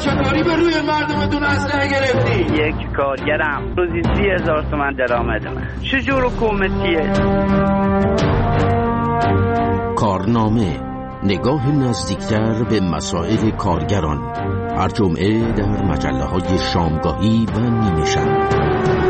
چه کاری به روی مردمتون اسلحه گرفتی؟ یک کارگرم روزی 30,000 تومان درآمد من. چجور حکومتیه؟ کارنامه، نگاه نزدیکتر به مسائل کارگران، هر جمعه در مجله‌های شامگاهی و نیمه شب.